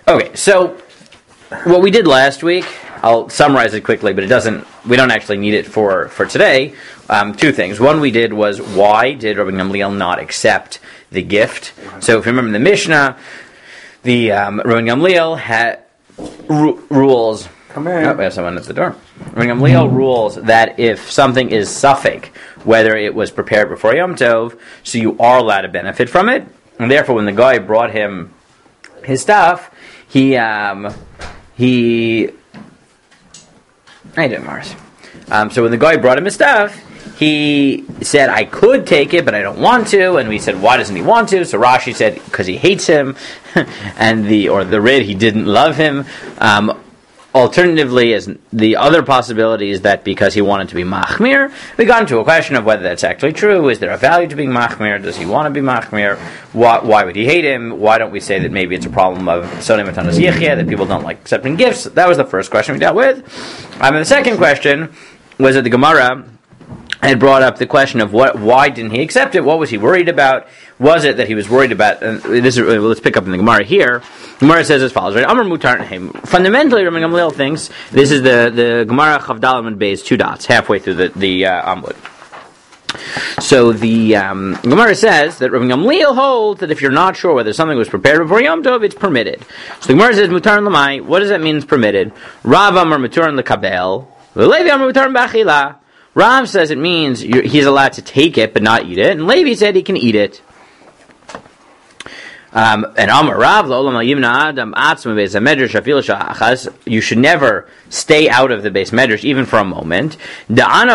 Okay, so what we did last week, I'll summarize it quickly, but we don't actually need it for today. Two things. One we did was, why did Rabbi Gamliel not accept the gift? So if you remember the Mishnah, the Rabbi Gamliel had rules. Come in. Oh, we have someone at the door. Rabbi Gamliel rules that if something is suffix, whether it was prepared before Yom Tov, so you are allowed to benefit from it, and therefore when the guy brought him his stuff, I did Mars. So when the guy brought him his stuff, he said, I could take it, but I don't want to. And we said, why doesn't he want to? So Rashi said, because he hates him. And the Rid, he didn't love him. Alternatively, as the other possibility is that because he wanted to be machmir, we got into a question of whether that's actually true. Is there a value to being machmir? Does he want to be machmir? Why would he hate him? Why don't we say that maybe it's a problem of sonei matanos yichya, that people don't like accepting gifts? That was the first question we dealt with. And the second question was that the Gemara had brought up the question of why didn't he accept it? What was he worried about? Was it that he was worried about? And let's pick up in the Gemara here. The Gemara says as follows: right? Amar mutar. Fundamentally, Rabbi Gamliel thinks this is the Gemara Chavdalam and Beis 2 dots halfway through the Amud. So the Gemara says that Rabbi Gamliel holds that if you're not sure whether something was prepared before Yom Tov, it's permitted. So the Gemara says mutar and lamai. What does that mean? It's permitted. Rav Amar mutar and lekabel. Levi Amar mutar and b'achila. Rav says it means he's allowed to take it but not eat it, and Levi said he can eat it. And Amar Rav, you should never stay out of the base medrash even for a moment. Because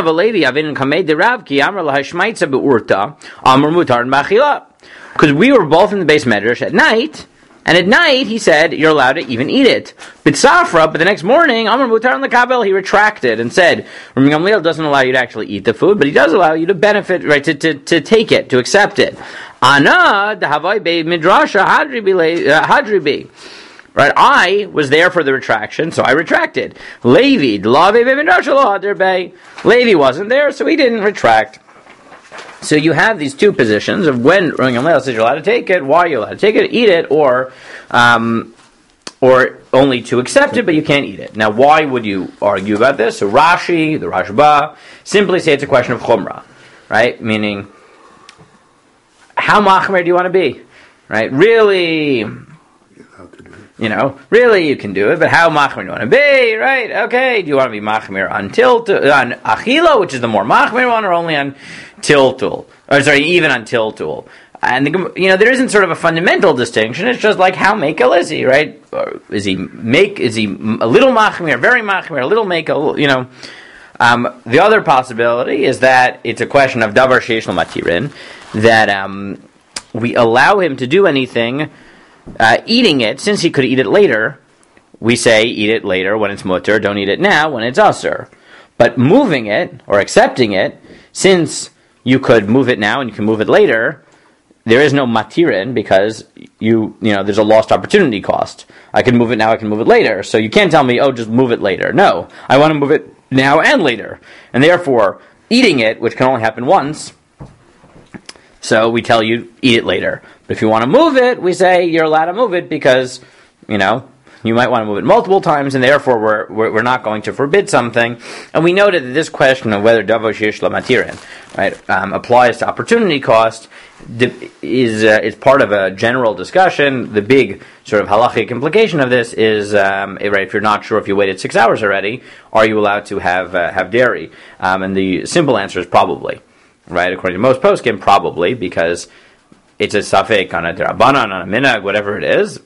we were both in the base medrash at night, and at night he said you're allowed to even eat it. But the next morning, Amar Mutar and Lekabel, he retracted and said, Rabbi Gamliel doesn't allow you to actually eat the food, but he does allow you to benefit, right, to take it, to accept it. Ana dahavai be midrasha hadribi. Right, I was there for the retraction, so I retracted. Levi wasn't there, so he didn't retract. So you have these two positions of when Rabbi Gamliel says you're allowed to take it, why are you allowed to take it, eat it, or only to accept it, but you can't eat it. Now, why would you argue about this? So Rashi, the Rashba, simply say it's a question of chumrah, right? Meaning, how machmer do you want to be? Right? Really, really you can do it, but how machmer do you want to be? Right? Okay, do you want to be machmer on achila, which is the more machmer one, or only on tiltul? Or sorry, even on tiltul. And there isn't sort of a fundamental distinction. It's just like how makel is he, right? Or is he a little machmer, very machmer, a little makel? The other possibility is that it's a question of davar sheish lo matirin, that we allow him to do anything, eating it, since he could eat it later. We say eat it later when it's mutter, don't eat it now when it's asur. But moving it or accepting it, since you could move it now and you can move it later, there is no matirin because there's a lost opportunity cost. I can move it now, I can move it later. So you can't tell me, just move it later. No, I want to move it now and later. And therefore, eating it, which can only happen once, so we tell you, eat it later. But if you want to move it, we say you're allowed to move it because, you might want to move it multiple times, and therefore we're not going to forbid something. And we noted that this question of whether davar sheish lo matirin, right, applies to opportunity cost is part of a general discussion. The big sort of halachic implication of this is, right, if you're not sure if you waited 6 hours already, are you allowed to have dairy? And the simple answer is probably, right? According to most poskim, probably, because it's a suffix on a derabanan, on a minhag, whatever it is.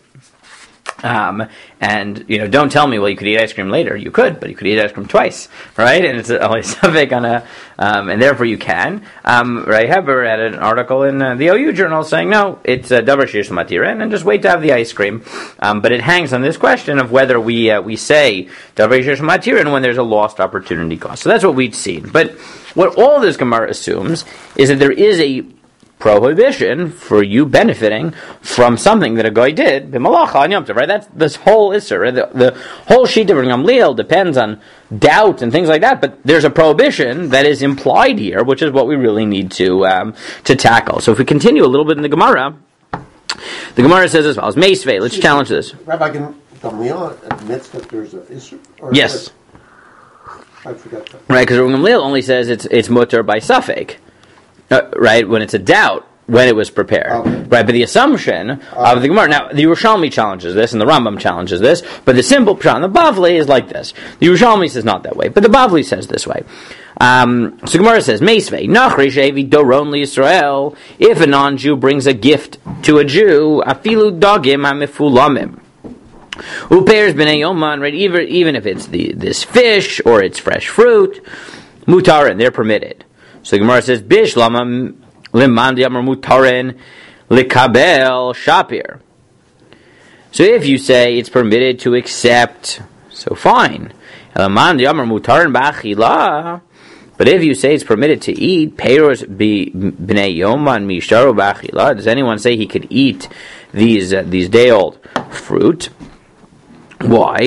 And don't tell me, well, you could eat ice cream later. You could, but you could eat ice cream twice, right? And it's only suffix on a, and therefore you can. Right? Heber had an article in the OU journal saying, no, it's davar sheish lo matirin, and just wait to have the ice cream. But it hangs on this question of whether we say davar sheish lo matirin when there's a lost opportunity cost. So that's what we'd seen. But what all this Gemara assumes is that there is a prohibition for you benefiting from something that a guy did b'malacha on Yom Tov, right? That's this whole issur. Right? The whole sheet of Gamliel depends on doubt and things like that. But there's a prohibition that is implied here, which is what we really need to tackle. So if we continue a little bit in the Gemara, The Gemara says as follows: Meisvei. Let's challenge this. Rabbi Gamliel admits that there's an issue. Yes. I forgot that. Right, because Rabbi Gamliel only says it's mutter by suffix. Right, when it's a doubt when it was prepared. Okay. Right, but the assumption of the Gemara. Now, the Yerushalmi challenges this, and the Rambam challenges this, but the simple pshat, the Bavli is like this. The Yerushalmi says not that way, but the Bavli says this way. So Gemara says, Meisvei, Nachri Shevi Doron Yisrael, if a non-Jew brings a gift to a Jew, Afilu Dogim HaMefulamim. Upeirs B'nei Yoman, right, even if it's this fish, or it's fresh fruit, Mutarin, they're permitted. So the Gemara says, Bish Lama Liman Yamar Mutarin Likabel Shapir. So if you say it's permitted to accept, so fine. Liman Yamar Mutarin B'achila. But if you say it's permitted to eat, Peiros B'nei Yoman Misharu B'achila. Does anyone say he could eat these day-old fruit? Why?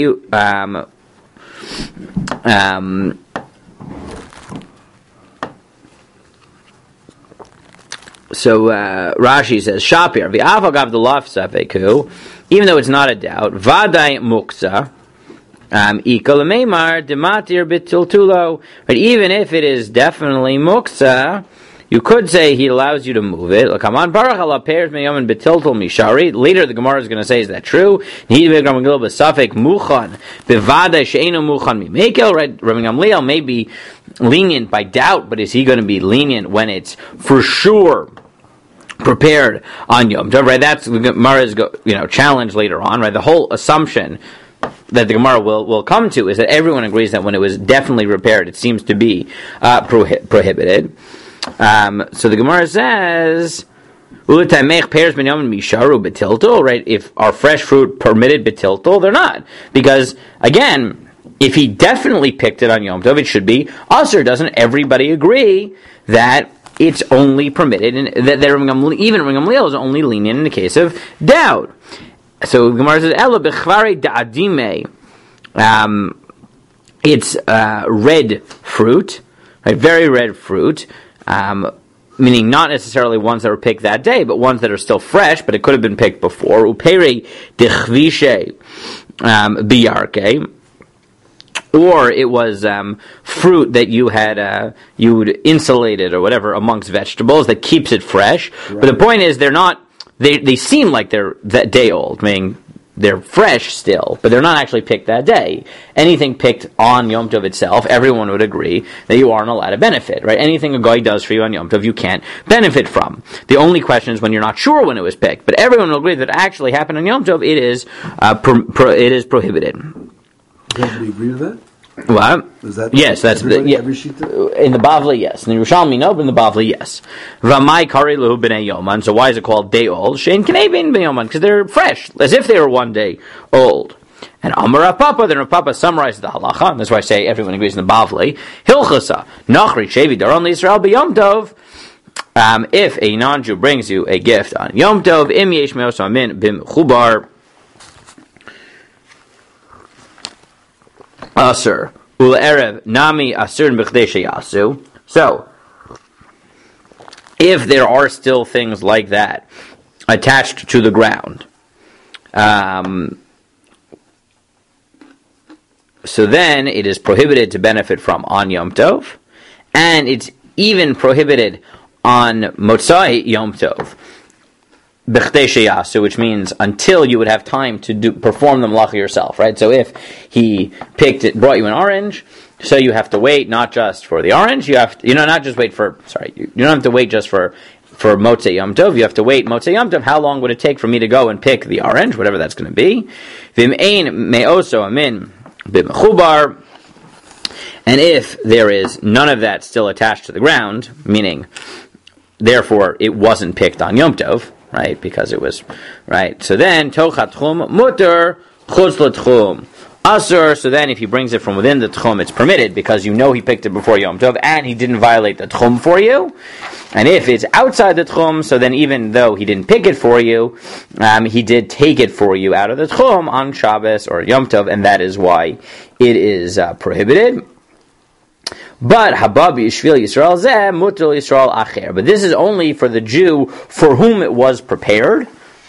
So Rashi says, Shapir, v'avagav the laf safeku, even though it's not a doubt, vadai muksa, ika l'meimar dematir bitiltulo, but even if it is definitely muksa, you could say he allows you to move it. Later the Gemara is going to say, is that true? Right? Rabbi Gamliel may be lenient by doubt, but is he going to be lenient when it's for sure prepared on Yom Tov? Right? That's the Gemara's challenge later on. Right? The whole assumption that the Gemara will come to is that everyone agrees that when it was definitely prepared, it seems to be prohibited. So the Gemara says, right? If our fresh fruit permitted betiltul, they're not. Because, again, if he definitely picked it on Yom Tov, it should be Asur. Doesn't everybody agree that it's only permitted, and that even Rabbi Gamliel is only lenient in the case of doubt? So the Gemara says, Elo b'chvari da'adime. It's red fruit, right? Very red fruit. Meaning not necessarily ones that were picked that day, but ones that are still fresh, but it could have been picked before. Upere dechvishe biyarke, or it was fruit that you had you'd insulated or whatever amongst vegetables that keeps it fresh. Right. But the point is, they're not. They seem like they're that day old, meaning they're fresh still, but they're not actually picked that day. Anything picked on Yom Tov itself, everyone would agree that you aren't allowed to benefit, right? Anything a guy does for you on Yom Tov, you can't benefit from. The only question is when you're not sure when it was picked, but everyone will agree that it actually happened on Yom Tov, it is prohibited. Do you agree with that? What? Is that yes, that's every shita? In the Bavli, yes. In the Yerushalmi, no, but in the Bavli, yes. V'mai kari lehu b'nei yoman. So why is it called day old? Shein knei b'nei yoman, because they're fresh, as if they were 1 day old. And Amar Rav Papa, then Rav Papa summarizes the halacha, and that's why I say everyone agrees in the Bavli. Hilchasa nachri shevi daron l'Yisrael b'Yom Tov. If a non-Jew brings you a gift on Yom Tov, im yesh me'os amin b'mchubar Asur Erev Nami Asur B'chdei Sheyasu. So, if there are still things like that attached to the ground, so then it is prohibited to benefit from on Yom Tov, and it's even prohibited on Motzai Yom Tov. B'chdei sheyasu, which means until you would have time to perform the malacha yourself, right? So if he brought you an orange, so you have to wait not just for the orange, you don't have to wait just for Motzei Yom Tov, you have to wait Motzei Yom Tov. How long would it take for me to go and pick the orange, whatever that's going to be? V'im ein me'oso amin b'mechubar, and if there is none of that still attached to the ground, meaning, therefore, it wasn't picked on Yom Tov, right, because it was, right, so then, tochat tchum mutter, chutz l'tchum asur, so then if he brings it from within the tchum, it's permitted, because you know he picked it before Yom Tov, and he didn't violate the tchum for you, and if it's outside the tchum, so then even though he didn't pick it for you, he did take it for you out of the tchum on Shabbos or Yom Tov, and that is why it is prohibited. But Hababi Yishvil Yisrael Zeh Mutal Yisrael Acher. But this is only for the Jew for whom it was prepared,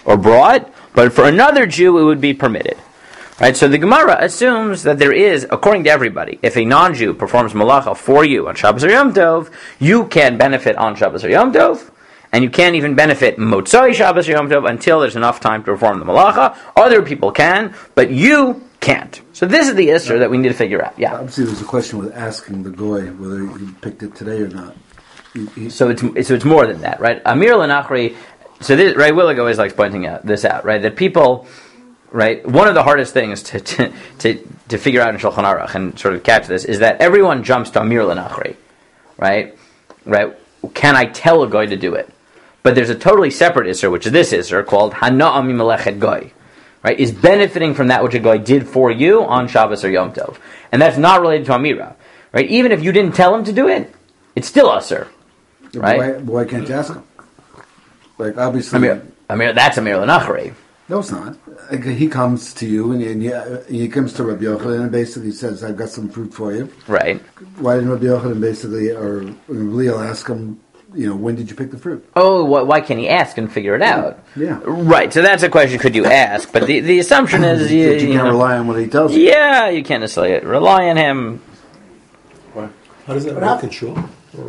or brought, but for another Jew it would be permitted. Right, so the Gemara assumes that there is, according to everybody, if a non-Jew performs malacha for you on Shabbos or Yom Tov, you can benefit on Shabbos or Yom Tov, and you can't even benefit Motzai Shabbos or Yom Tov until there's enough time to perform the malacha. Other people can, but you can't. So this is the issue that we need to figure out. Yeah. Obviously, there's a question with asking the goy whether he picked it today or not. So it's more than that, right? Amir Lenachri. So this, right, Willig always likes pointing this out, right? That people. Right, one of the hardest things to figure out in Shulchan Aruch and sort of catch this is that everyone jumps to Amir Lenachri, right? Can I tell a guy to do it? But there's a totally separate Isser, which is this Isser called Hana'am Mimelechet Goy, right? Is benefiting from that which a guy did for you on Shabbos or Yom Tov, and that's not related to Amira, right? Even if you didn't tell him to do it, it's still Isser, right? Why can't you ask him? Like obviously, Amir, that's Amir Lenachri. No, it's not. Like, he comes to you, and he comes to Rabbi Yochanan and basically says, I've got some fruit for you. Right. Why didn't Rabbi Yochanan basically, or Leal ask him, when did you pick the fruit? Oh, why can't he ask and figure it out? Yeah. Right, so that's a question, could you ask? But the assumption is you can't rely on what he tells you. Yeah, you can't necessarily rely on him. What? How does that work in shul?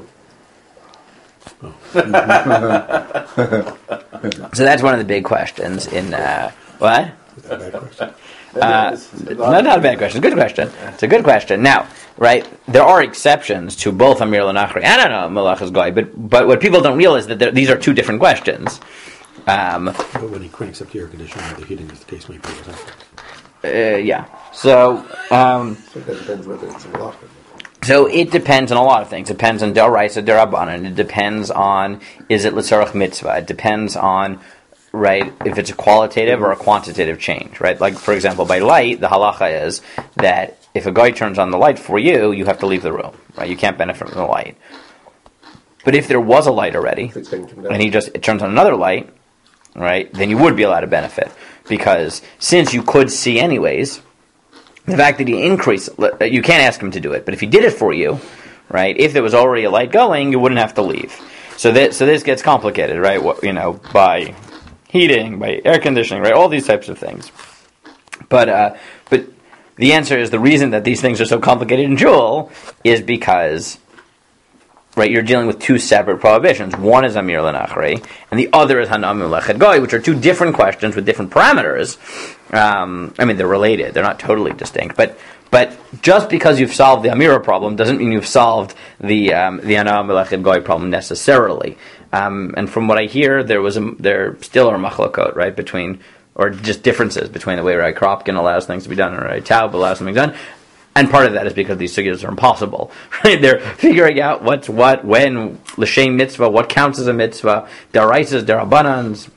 So that's one of the big questions in what? Is that a bad question? No, not a bad question. Good question. It's a good question. Now, right, there are exceptions to both Amir Lenachri and Malachas Goy, but what people don't realize is that these are two different questions. But when he cranks up the air conditioner, the heating, as the case may be. Yeah. So So that depends whether it's a malacha. So it depends on a lot of things. It depends on D'Oraisa, D'Rabbanan. It depends on, is it L'tzarech Mitzvah? It depends on, right, if it's a qualitative or a quantitative change, right? Like, for example, by light, the halacha is that if a guy turns on the light for you, you have to leave the room, right? You can't benefit from the light. But if there was a light already, and it turns on another light, right, then you would be allowed to benefit. Because since you could see anyways, the fact that he increased, you can't ask him to do it, but if he did it for you, right, if there was already a light going, you wouldn't have to leave. So this gets complicated, right, by heating, by air conditioning, right, all these types of things. But the answer is the reason that these things are so complicated in Jewel is because, right, you're dealing with two separate prohibitions. One is Amir Lenachri, and the other is Hana'am Mimelechet Goy, which are two different questions with different parameters. They're related; they're not totally distinct. But just because you've solved the Amira problem doesn't mean you've solved the Hana'am Mimelechet Goy problem necessarily. And from what I hear, there still are machlokot, right, between, or just differences between the way Rai Kropkin allows things to be done and Rai Taub allows something done. And part of that is because these sugyas are impossible, right? They're figuring out what's what, when, l'shem mitzvah, what counts as a mitzvah, deraisas, derabanans.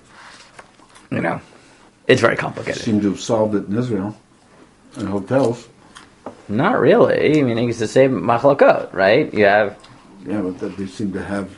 It's very complicated. Seem to have solved it in Israel, in hotels. Not really. I mean, it's the same machlokot, right? You have... Yeah, but they seem to have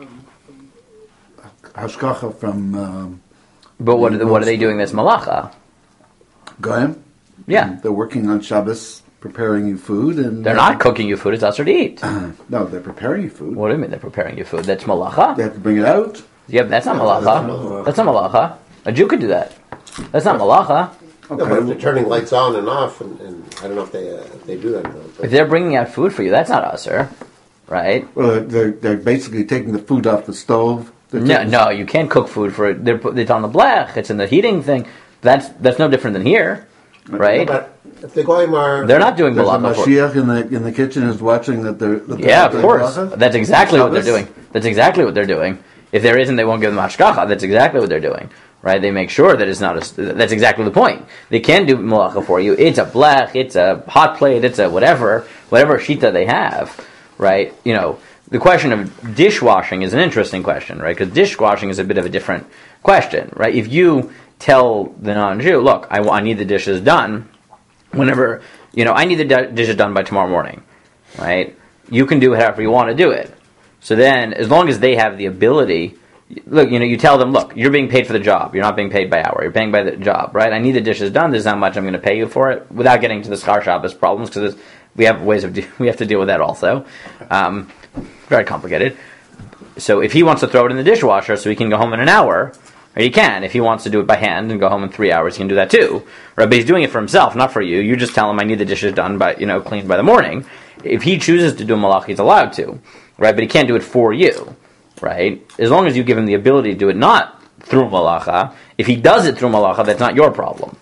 hashkacha from... but what are they doing this malacha? Goyim? Yeah. They're working on Shabbos, preparing you food, and... They're not cooking you food, it's usher to eat. No, they're preparing you food. What do you mean they're preparing you food? That's malacha? They have to bring it out. Yeah, but that's not malacha. That's not malacha. A Jew could do that. That's not malacha. Okay. No, but if they're turning lights on and off, and I don't know if they do that. If they're bringing out food for you, that's not usher, right? Well, they're basically taking the food off the stove. No, you can't cook food for it. It's on the blech. It's in the heating thing. That's no different than here, right? No, but if the goyim are, they're not doing There's a malacha. Mashiach in the kitchen is watching that they're Yeah, of course. malacha. That's exactly what they're doing. That's exactly what they're doing. If there isn't, they won't give them hashkacha. That's exactly what they're doing. Right? They make sure that it's not that's exactly the point. They can do malacha for you. It's a blech, it's a hot plate, it's a whatever shita they have, right? The question of dishwashing is an interesting question, right? Because dishwashing is a bit of a different question, right? If you tell the non-Jew, look, I need the dishes done whenever, I need the dishes done by tomorrow morning, right? You can do it however you want to do it. So then, as long as they have the ability, look, you tell them, look, you're being paid for the job. You're not being paid by hour. You're paying by the job, right? I need the dishes done. This is how much I'm going to pay you for it, without getting to the Schar Shabbos problems, because we have ways we have to deal with that also. Very complicated. So if he wants to throw it in the dishwasher so he can go home in an hour, Or he can. If he wants to do it by hand and go home in 3 hours, he can do that too. Right? But he's doing it for himself, not for you. You just tell him, I need the dishes done by, cleaned by the morning. If he chooses to do malacha, he's allowed to. Right? But he can't do it for you. Right? As long as you give him the ability to do it not through malacha. If he does it through malacha, that's not your problem.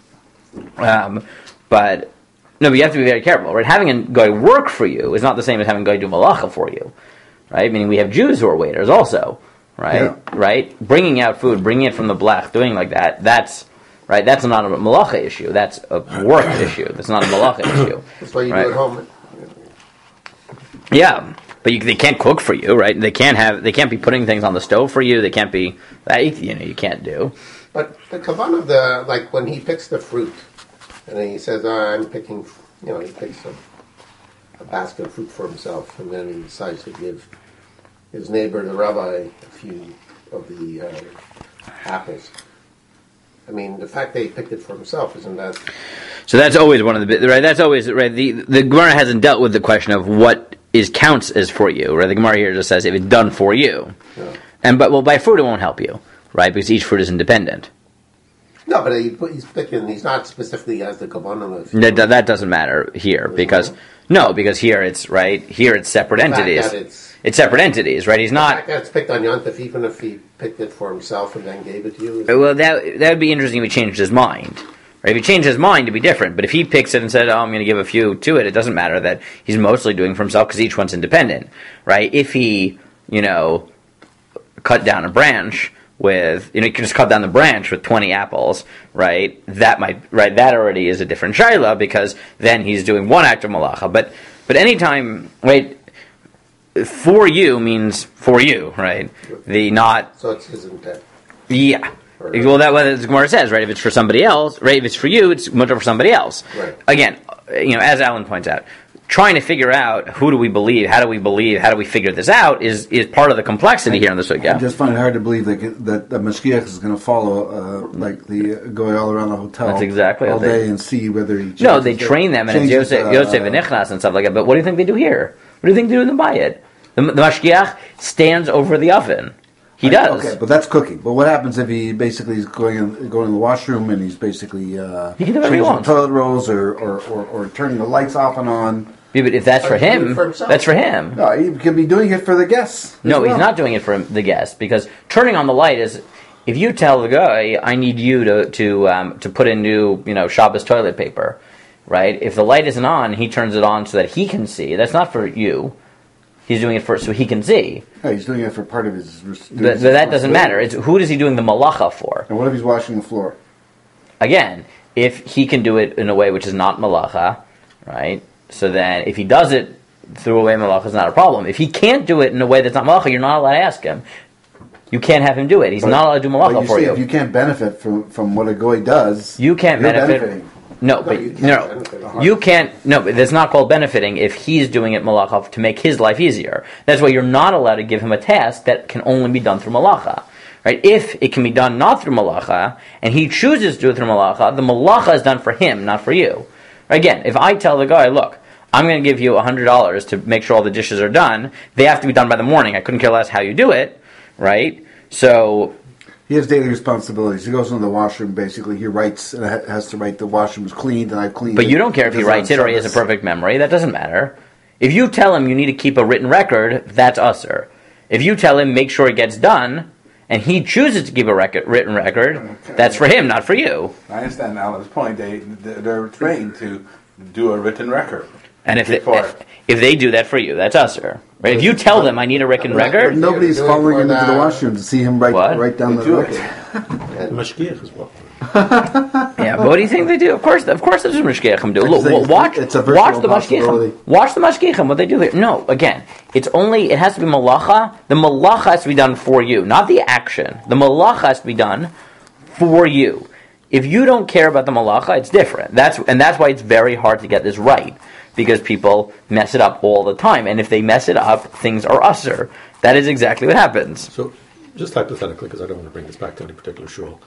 But you have to be very careful. Right? Having a guy work for you is not the same as having a guy do malacha for you. Right? Meaning we have Jews who are waiters also. Right? Yeah. Right? Bringing out food, bringing it from the blech, doing like that, that's not a malacha issue. That's a work issue. That's not a malacha issue. That's why you do it at home. Yeah, but they can't cook for you, right? They can't be putting things on the stove for you. They can't be you can't do. But the kavanah of like when he picks the fruit, and then he says, I'm picking, he picks a basket of fruit for himself, and then he decides to give his neighbor, the rabbi, a few of the apples. I mean, the fact that he picked it for himself, isn't that... So that's always one of the... Right, that's always... Right, the Gemara hasn't dealt with the question of what counts as for you, right? The Gemara here just says if it's done for you. Yeah. But by fruit it won't help you, right? Because each fruit is independent. No, but he's picking... He's not specifically as the kavanah. That doesn't matter here, because... No, because here it's, right, here it's separate entities. It's separate entities, right? He's not... The fact that it's picked on Yontif, even if he picked it for himself and then gave it to you... Well, that would be interesting if he changed his mind. Right? If he changed his mind, it'd be different. But if he picks it and said, I'm going to give a few to it, it doesn't matter that he's mostly doing it for himself because each one's independent, right? If he, cut down a branch with, you can just cut down the branch with 20 apples, right? That already is a different shayla because then he's doing one act of malacha. But anytime, right, for you means for you, right? So it's his intent. Yeah. Well, that's what the Gemara says, right? If it's for somebody else, right? If it's for you, it's mutter for somebody else. Right. Again, as Alan points out, trying to figure out who do we believe, how do we figure this out is part of the complexity here in the sugya. I just find it hard to believe that the mashgiach is going to follow going all around the hotel. That's exactly all day and see whether he. No, they train them and it's Yosef and Nichnas and stuff like that. But what do you think they do here? What do you think they do in the bayit? The mashgiach stands over the oven. He does. Okay, but that's cooking. But what happens if he basically is going in the washroom and he's basically he can do whatever he wants. Toilet rolls or turning the lights off and on? Yeah, but if that's for him, that's for him. No, he could be doing it for the guests. No, he's not doing it for the guests because turning on the light is. If you tell the guy, I need you to put in new Shabbos toilet paper, right? If the light isn't on, he turns it on so that he can see. That's not for you. He's doing it so he can see. Yeah, he's doing it for part of his... But that doesn't matter. It's who is he doing the malacha for? And what if he's washing the floor? Again, if he can do it in a way which is not malacha, right? So then if he does it through a way malacha, it's not a problem. If he can't do it in a way that's not malacha, you're not allowed to ask him. You can't have him do it. He's not allowed to do malacha for you. If you can't benefit from what a goy does, you can't benefit. Benefiting. You can't. No, but that's not called benefiting if he's doing it malacha to make his life easier. That's why you're not allowed to give him a task that can only be done through malacha. Right? If it can be done not through malacha, and he chooses to do it through malacha, the malacha is done for him, not for you. Again, if I tell the guy, look, I'm going to give you $100 to make sure all the dishes are done, they have to be done by the morning. I couldn't care less how you do it, right? So... He has daily responsibilities. He goes into the washroom, basically. He writes, and has to write the washroom is cleaned, and I've cleaned it. But you don't care if he writes it or he has a perfect memory. That doesn't matter. If you tell him you need to keep a written record, that's usher. If you tell him make sure it gets done, and he chooses to keep a written record, that's for him, not for you. I understand Alan's point. They're trained to do a written record. And if they do that for you, that's usher. Right? If you tell them I need a written record, nobody's following him into the washroom to see him write down the record. The mashgiach as well. Yeah, but what do you think they do? Of course, that's what mashgiachim do. Look, watch the mashgiachim. Watch the mashgiachim. What they do here? No, again, it has to be malacha. The malacha has to be done for you, not the action. The malacha has to be done for you. If you don't care about the malacha, it's different. That's why it's very hard to get this right. Because people mess it up all the time. And if they mess it up, things are usher. That is exactly what happens. So, just hypothetically, because I don't want to bring this back to any particular shul,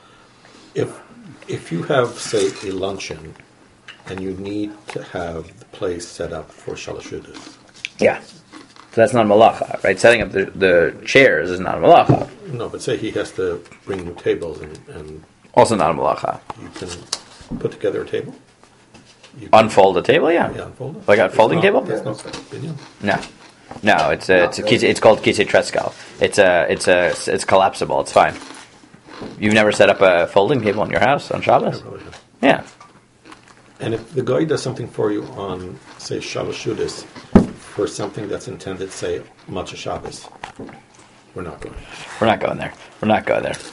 if you have, say, a luncheon, and you need to have the place set up for shalashudas. Yeah. So that's not malacha, right? Setting up the chairs is not malacha. No, but say he has to bring new tables and Also not a malacha. you can put together a table. You can, Unfold a table, yeah. unfold it. Like a folding It's not- table? It's not binyan. No, it's called kisei treskel. It's collapsible. It's fine. You've never set up a folding table in your house on Shabbos? Probably not. Yeah. And if the guy does something for you on, say, Shabbos Shudis, for something that's intended, say, Matzah Shabbos, we're not going. We're not going there. We're not going there.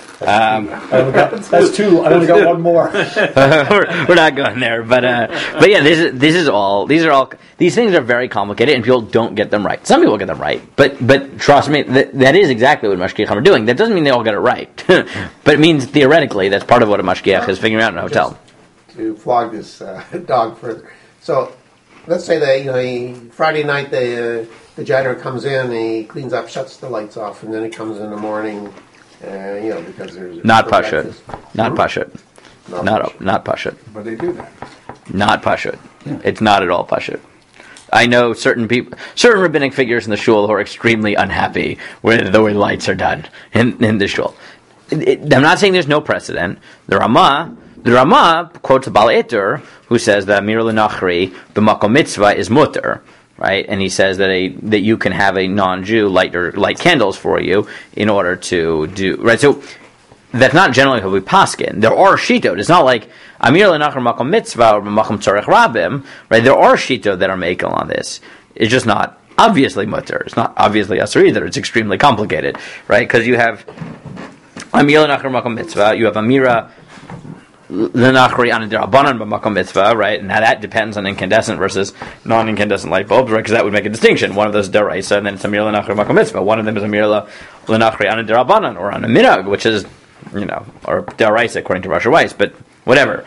That's two. I only got one more. We're not going there, but yeah, these things are very complicated, and people don't get them right. Some people get them right, but trust me, that is exactly what mashgiachim are doing. That doesn't mean they all get it right, but it means theoretically that's part of what a mashgiach is figuring out in a hotel. To flog this dog further. So let's say that Friday night the janitor comes in and he cleans up, shuts the lights off, and then he comes in the morning. Because there's Not pashut, not pashut, not not pashut, But they do that. not pashut. It's not at all pashut. I know certain rabbinic figures in the shul who are extremely unhappy with the way lights are done in the shul. I'm not saying there's no precedent. The Rama quotes the Baal Eter, who says that Amir L'Nachri b'makom mitzvah is mutter, right? And he says that you can have a non-Jew light candles for you in order to do right. So that's not generally how we paskin. There are shitot. It's not like Amir L'Nachri b'makom mitzvah or b'makom tzorech rabim, right? There are shitot that are makel on this. It's just not obviously mutter. It's not obviously asur either. It's extremely complicated, right? Because you have Amir L'Nachri b'makom mitzvah, you have Amira L'Nachri an derabanan b'makom mitzvah, right? And now that depends on incandescent versus non-incandescent light bulbs, right? Because that would make a distinction. One of those is deraisa, and then it's Amir L'Nachri b'makom mitzvah. One of them is Amir L'Nachri an derabanan, or on a minhag, which is, or deraisa according to Rasha Weiss, but whatever.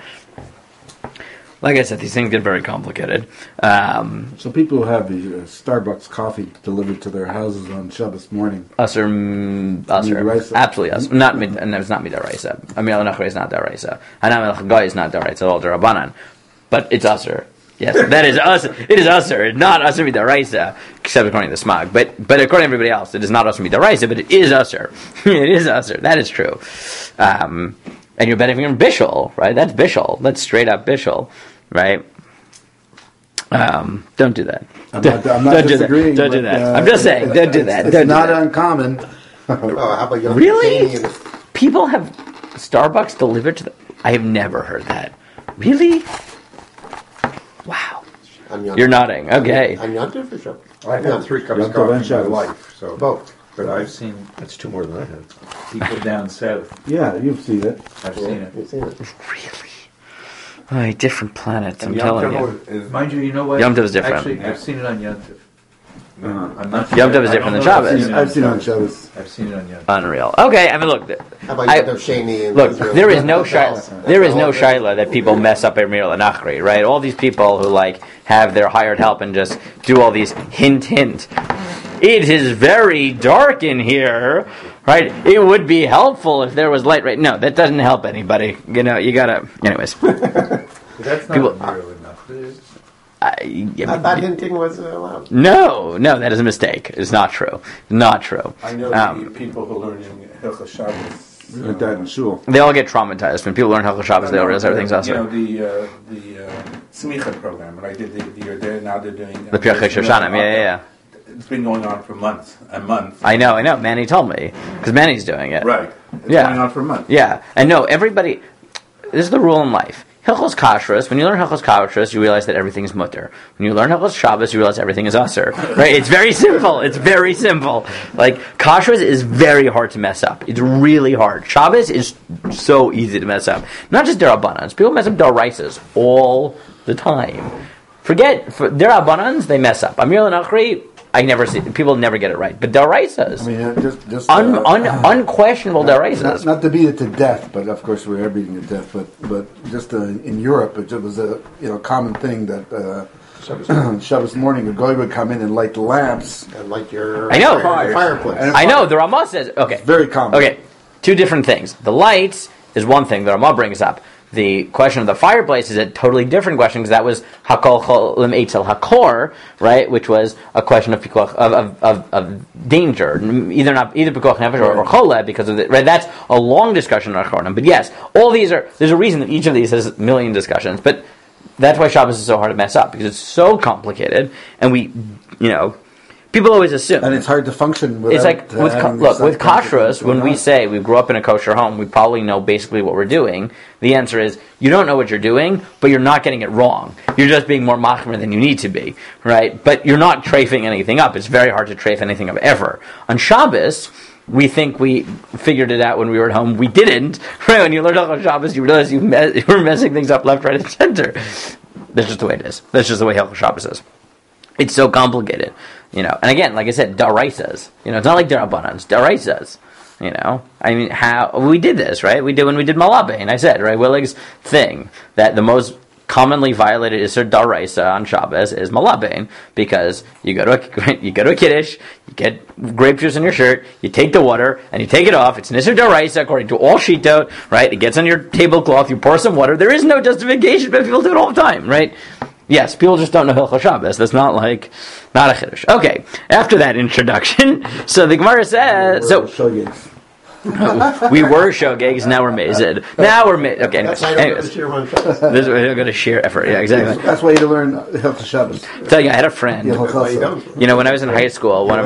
Like I said, these things get very complicated. So people who have the Starbucks coffee delivered to their houses on Shabbos morning. Asur, Midaraisa. absolutely asur. No, it's not midaraisa. Amir L'Nachri is not daraisa. Hanam El-Chagai is not daraisa. It's all derabanan, but it's asur. Yes, that is asur. It is asur. It's not asur midaraisa, except according to the smog. But according to everybody else, it is not asur midaraisa, but it is asur. It is asur. That is true. And you're benefiting from bishul, right? That's bishul. That's straight up bishul. Right? Don't do that. I'm not disagreeing. Don't do that. I'm just saying, don't do that. It's not uncommon. how about Yom Really? Kippur? People have Starbucks delivered to them? I have never heard that. Really? Wow. You're nodding. Okay. I'm Yom Tov for sure. I've had 3 cups Yom of Tov coffee and in Shabbos. my life, so Both. But I've seen That's 2 more than I have. People down south. Yeah, you've seen it. I've seen it. You've seen it. Really? Oh, different planets, I'm Yom telling Tov you. is Mind you know what? Yom Tov is different. Actually, I've seen it on Yom Tov. I'm not Yom Tov is I different don't than know if Shabbos. I've seen it on Shabbos. I've seen it on Yom Tov. Unreal. Okay, I mean, look. How about I- Yom Tov Sheni and Look, Israel? there is no That's all. shaila. There is no shaila that people mess up Amir L'Nachri, right? All these people who have their hired help and just do all these hint. It is very dark in here, right? It would be helpful if there was light, right? No, that doesn't help anybody. You gotta. Anyways, That's not People- real enough. I thought hinting was allowed. no, that is a mistake. It's not true. Not true. I know the people who learn in Hilchos Shabbos. Like that in shul. They all get traumatized when people learn Hilchos Shabbos. They all realize everything's awesome. The Smicha program, and I did the year there. Now they're doing The Pirkei Shoshanim, yeah. It's been going on for months, a month. I know. Manny told me because Manny's doing it. Right. It's Yeah. going on for months. Yeah, and no, everybody. This is the rule in life. Hilchos Kashrus. When you learn Hilchos Kashrus, you realize that everything is mutter. When you learn Hilchos Shabbos, you realize everything is asur. Right? It's very simple. It's very simple. Like Kashrus is very hard to mess up. It's really hard. Shabbos is so easy to mess up. Not just derabanans. People mess up deraisas all the time. Forget for derabanans, they mess up. Amir L'Nachri, I never see. People never get it right. But deraisas, I mean, just unquestionable deraisas. not to beat it to death, but of course we are beating it to death. But just in Europe, it was a common thing that Shabbos morning a guy would come in and light the lamps. And like your I know. fireplace. I know, the Ramah says, okay. Very common. Okay, two different things. The lights is one thing the Ramah brings up. The question of the fireplace is a totally different question, because that was hakol cholim eitzel hakor, right? Which was a question of pikuach, of danger, either pikuach nefesh or chole, because of the, right? That's a long discussion on Achronim. But yes, all these are. There's a reason that each of these has a million discussions, but that's why Shabbos is so hard to mess up, because it's so complicated, and people always assume, and it's hard to function without. It's like with kashrus, when we say we grew up in a kosher home, we probably know basically what we're doing. The answer is you don't know what you're doing, but you're not getting it wrong. You're just being more machmer than you need to be, right? But you're not trafing anything up. It's very hard to trafe anything up ever. On Shabbos, we think we figured it out when we were at home. We didn't. Right? When you learned on Shabbos, you realize you were messing things up left, right, and center. That's just the way it is. That's just the way Hilchos Shabbos is. It's so complicated, And again, like I said, daraisas. It's not like darabanans. Daraisas. I mean, how we did this, right? We did when we did malabein. I said, right, Willig's thing that the most commonly violated Isser Daraisa on Shabbos is malabein, because you go to a kiddush, you get grape juice in your shirt, you take the water and you take it off. It's an Isser Daraisa according to all shitot, right? It gets on your tablecloth, you pour some water. There is no justification, but people do it all the time, right? Yes, people just don't know Hilchos Shabbos. That's not a chiddush. Okay, after that introduction, so the Gemara says, we were shogegs, now we're mazed. Okay, anyways. This is we're going to share effort. Yeah, exactly. That's why you learn Hilchos Shabbos. Tell you, I had a friend. When I was in high school, one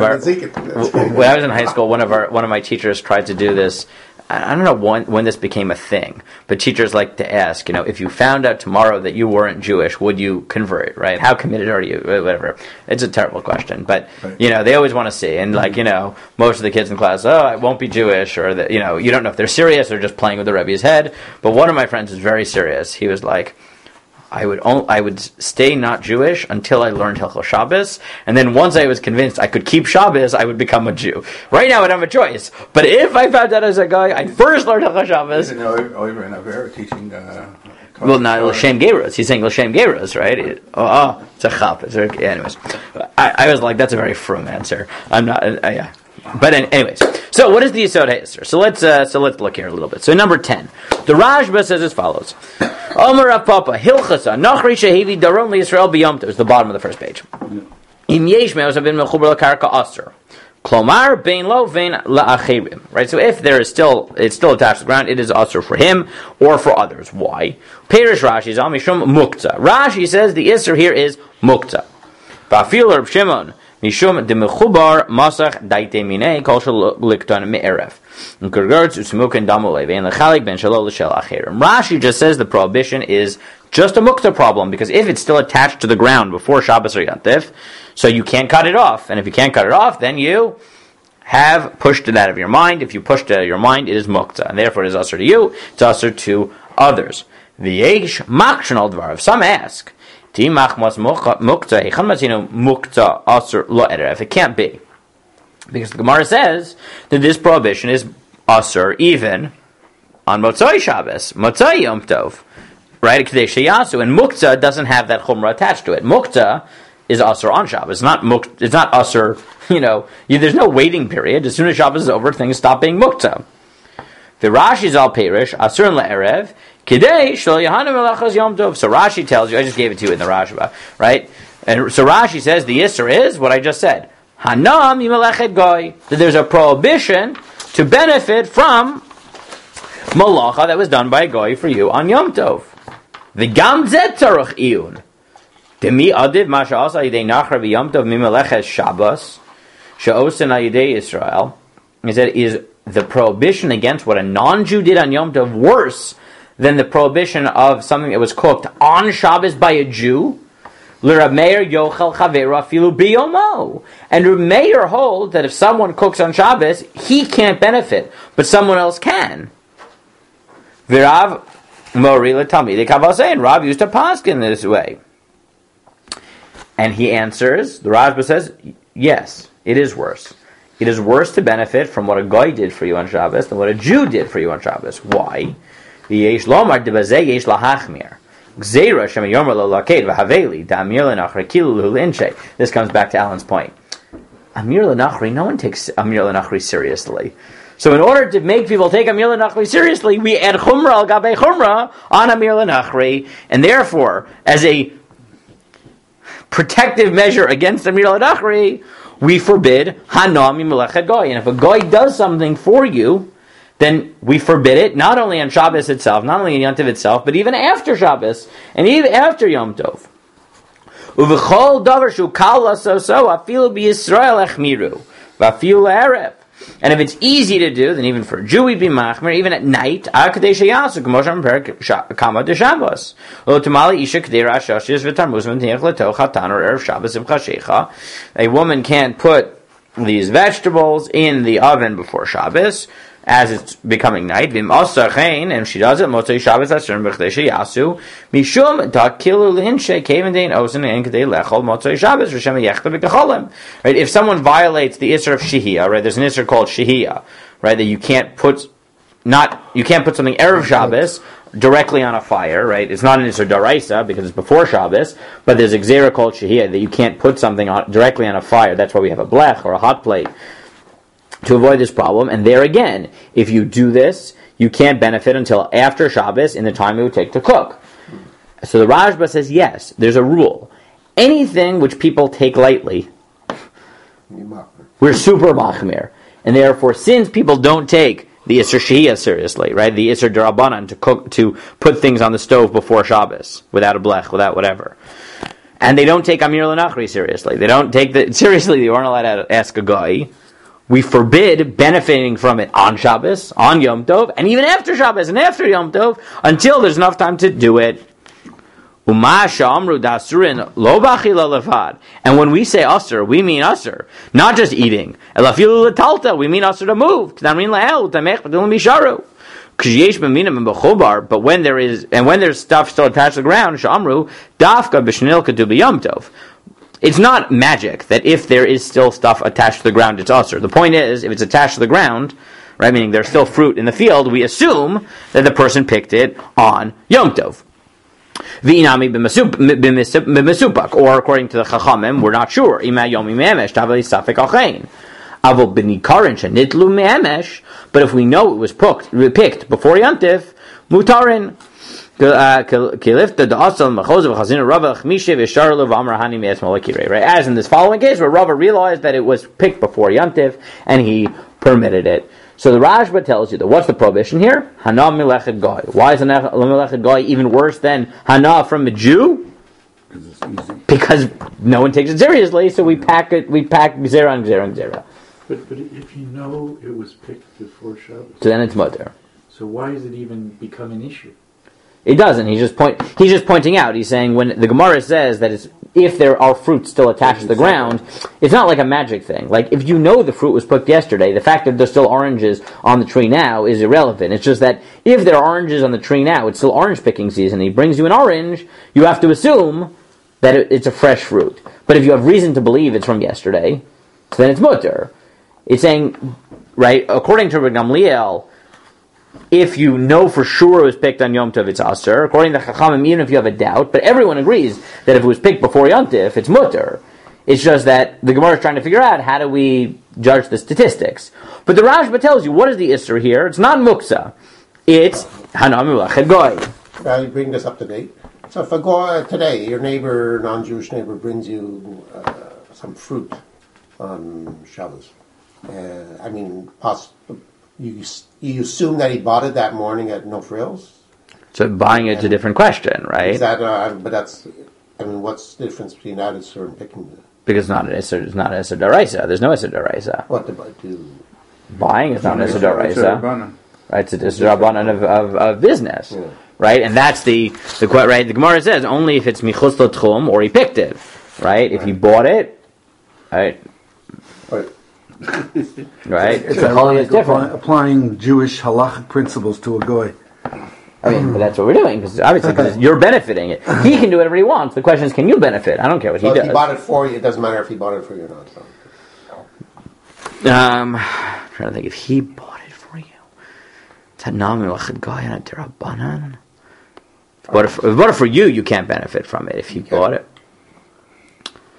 of my teachers tried to do this. I don't know when this became a thing, but teachers like to ask, if you found out tomorrow that you weren't Jewish, would you convert, right? How committed are you? Whatever. It's a terrible question, but, they always want to see. And, most of the kids in class, I won't be Jewish, or, you don't know if they're serious or just playing with the Rebbe's head. But one of my friends is very serious. He was like, I would stay not Jewish until I learned Hilchos Shabbos, and then once I was convinced I could keep Shabbos, I would become a Jew. Right now I don't have a choice, but if I found out as a guy, I'd first learn Hilchos Shabbos. Over in Avera teaching. Well, now L'Shem Geirus. He's saying L'Shem Geirus, right? It's a chap. Anyways, I was like, that's a very frum answer. I'm not. Yeah. But anyways, so what is the Yisod HaYisr? So let's look here a little bit. So number 10, the Rashba says as follows: Omer Rav Papa Hilchasa Nachri Shehevi Daron LiYisrael B'Yom Tov. It's the bottom of the first page. Im Yesh Me'os Havin Mechuber LaKarka Aser. Klomar Bein Lo Vein LaAcherim. Right. So if it's still attached to the ground, it is Aser for him or for others. Why? Perish Rashi Zal Mishum Mukta. Rashi says the Isser here is Mukta. Ba'afil Reb Shimon. Mishum de mechubar masach daite minei kol shel likton me'erev. Gergertz usmuken damoleve and lechalik ben shalol l'shel acherim. Rashi just says the prohibition is just a mukta problem, because if it's still attached to the ground before Shabbos or Yantif, so you can't cut it off. And if you can't cut it off, then you have pushed it out of your mind. If you pushed it out of your mind, it is mukta, and therefore it is usher to you, it's usher to others. V'yesh makshan dvarav. Some ask, if it can't be, because the Gemara says that this prohibition is asur even on Motzai Shabbos, Motzai Yom Tov, right? And mukta doesn't have that chumrah attached to it. Mukta is asur on Shabbos. It's not asur. There's no waiting period. As soon as Shabbos is over, things stop being mukta. The Rashi zal perish asur le'erev. So Rashi tells you, I just gave it to you in the Rashba, right? And so Rashi says the Yisr is what I just said. Hanam yimelechet goy. That there's a prohibition to benefit from malacha that was done by a goy for you on Yom Tov. The gam zet tzarich iyun. Demi adiv masha asa yidei nachra v'Yom Tov mimelechet Shabbos she'osen ayidei Yisrael. He said, is the prohibition against what a non-Jew did on Yom Tov worse than the prohibition of something that was cooked on Shabbos by a Jew? L'Rab Meir yochel chaveru afilu biyomo. And Rab Meir holds that if someone cooks on Shabbos, he can't benefit, but someone else can. V'Rav Mori l'Talmidei Kavasein. Rav used to paskin this way. And he answers, the Rashba says, yes, it is worse. It is worse to benefit from what a guy did for you on Shabbos than what a Jew did for you on Shabbos. Why? This comes back to Alan's point. Amir L'Nachri, no one takes Amir L'Nachri seriously. So in order to make people take Amir L'Nachri seriously, we add Chumrah al Gabei Chumrah on Amir L'Nachri, and therefore, as a protective measure against Amir L'Nachri, we forbid Hanam Melechet Goy. And if a Goy does something for you, then we forbid it, not only on Shabbos itself, not only in Yom Tov itself, but even after Shabbos, and even after Yom Tov. Uv'chol davar shu kal lasoso, afilu b'Yisrael echmiru, v'afilu la'erev. And if it's easy to do, then even for a Jew we'd be machmer, even at night, akadei sheyasu, k'mosham perik kama de Shabbos. Lo tamali isha kadei rashashis v'tarmuz v'nteich letoch hatan or erev Shabbos imcha shecha. A woman can't put these vegetables in the oven before Shabbos, as it's becoming night. Vim asachein, and she does it, motzei Shabbos asher b'chdei sheyasu, mishum takilu l'inshe keven dein osen and kadei lechol motzei Shabbos v'shem yechta b'kacholim. Right? If someone violates the Isser of Shehiyah, right? There's an Isser called Shehiyah, right? That you can't put something erev Shabbos directly on a fire, right? It's not an Isser Daraisa because it's before Shabbos, but there's a Gzera called Shehiyah that you can't put something directly on a fire. That's why we have a blech or a hot plate, to avoid this problem. And there again, if you do this, you can't benefit until after Shabbos in the time it would take to cook. So the Rashba says, yes, there's a rule. Anything which people take lightly, we're super machmir. And therefore, since people don't take the Isser Shehiyah seriously, right, the Isser Darabanan to put things on the stove before Shabbos, without a blech, without whatever, and they don't take Amir L'Nachri seriously, they don't take seriously, they aren't allowed to ask a guy, we forbid benefiting from it on Shabbos, on Yom Tov, and even after Shabbos and after Yom Tov, until there's enough time to do it. And when we say asur, we mean asur, not just eating. We mean asur to move. But when there's stuff still attached to the ground, it's not magic that if there is still stuff attached to the ground, it's asur. The point is, if it's attached to the ground, right, meaning there's still fruit in the field, we assume that the person picked it on Yom Tov. V'inami b'mesupak, or according to the Chachamim, we're not sure. Ima yomi me'emesh, tavali safek achein. Avol b'nikarin shenitlu me'emesh, but if we know it was picked before Yantif, mutarin. Right? As in this following case, where Rava realized that it was picked before Yantif, and he permitted it. So the Rashba tells you that what's the prohibition here? Hana melechet goy. Why is Hana melechet goy even worse than Hana from a Jew? Because no one takes it seriously, so we pack Gzera and Gzera and Gzera. But if you know it was picked before Shabbos, so then it's mutter. So why does it even become an issue? It doesn't. He's just pointing out. He's saying when the Gemara says that if there are fruits still attached to the ground, it's not like a magic thing. Like if you know the fruit was picked yesterday, the fact that there's still oranges on the tree now is irrelevant. It's just that if there are oranges on the tree now, it's still orange picking season. He brings you an orange, you have to assume that it's a fresh fruit. But if you have reason to believe it's from yesterday, so then it's mutter. It's saying, right, according to Rabbi Gamliel, if you know for sure it was picked on Yom Tov, it's asur. According to Chachamim, even if you have a doubt, but everyone agrees that if it was picked before Yom Tov, it's mutter. It's just that the Gemara is trying to figure out how do we judge the statistics. But the Rashba tells you what is the isur here. It's not muksa. It's hana melechet goy. You bring this up to date. So if a goy today, your neighbor, non-Jewish neighbor, brings you some fruit on Shabbos, you assume that he bought it that morning at No Frills? So buying it's a different question, right? Is that, what's the difference between that and picking it? Because it's not an Isser Daraisa. There's no Isser Daraisa. What do? Buying is not an Isser Daraisa. Right? It's an Isser Rabbanan of business. Yeah. Right? And that's the right? The Gemara says only if it's Michus L'Tchum or he picked it. Right? If he bought it, right? Right? It's different. Applying Jewish halachic principles to a goy. But that's what we're doing, because obviously you're benefiting it. He can do whatever he wants. The question is, can you benefit? I don't care what he does. If he bought it for you, it doesn't matter if he bought it for you or not. So. I'm trying to think if he bought it for you. What if he bought it for you? You can't benefit from it if he bought it.